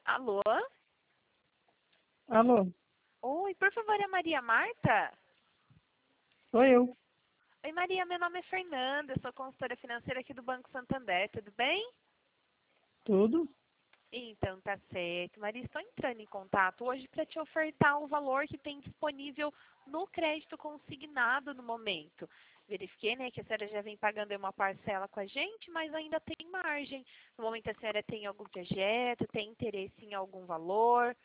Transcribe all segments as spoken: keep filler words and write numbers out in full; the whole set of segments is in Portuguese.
Alô? Alô, Oi, por favor, é Maria Marta? sou eu. Oi, Maria, meu nome é Fernanda, eu sou consultora financeira aqui do Banco Santander, tudo bem? Tudo? Então, tá certo. Maria, estou entrando em contato hoje para te ofertar o valor que tem disponível no crédito consignado no momento. Verifiquei, né, que a senhora já vem pagando aí uma parcela com a gente, mas ainda tem margem. No momento a senhora tem algum projeto, tem interesse em algum valor?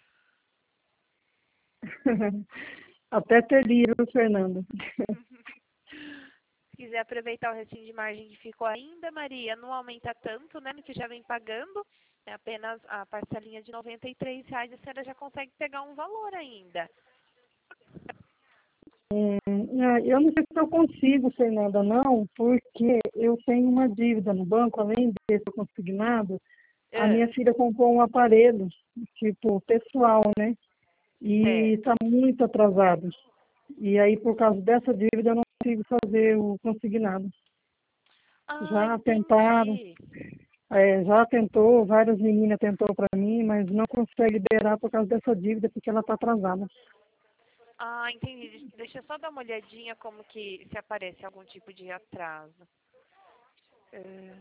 Até teria, viu, Fernanda? Se quiser aproveitar o restinho de margem que ficou ainda, Maria, não aumenta tanto, né, no que já vem pagando. É apenas a parcelinha de noventa e três reais, a senhora já consegue pegar um valor ainda. Hum, ah, eu não sei se eu consigo, Fernanda, não, porque eu tenho uma dívida no banco, além desse consignado, a Ah, minha filha comprou um aparelho, tipo, pessoal, né? E está certo. muito atrasado. E aí, por causa dessa dívida, eu não consigo fazer o consignado. Ah, Já tentaram, entendi. é, já tentou, várias meninas tentou para mim, mas não consegue liberar por causa dessa dívida, porque ela está atrasada. Ah, entendi. Deixa eu só dar uma olhadinha como que se aparece algum tipo de atraso. É,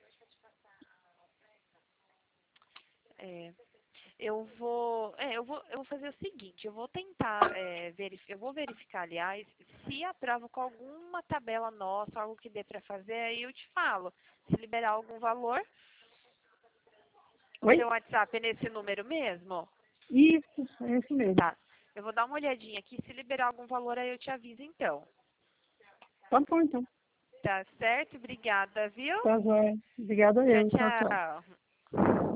é, eu vou, é, eu vou, eu vou fazer o seguinte, eu vou tentar, é, verificar, eu vou verificar, aliás, se aprova com alguma tabela nossa, algo que dê para fazer, aí eu te falo. Se liberar algum valor, o Oi? seu WhatsApp é nesse número mesmo? Isso, é isso mesmo. Tá. Eu vou dar uma olhadinha aqui, se liberar algum valor, aí eu te aviso então. Tá bom, então. Tá certo? Obrigada, viu? Tá, joia. Obrigada a Tchau, eu. Tchau, tchau. tchau.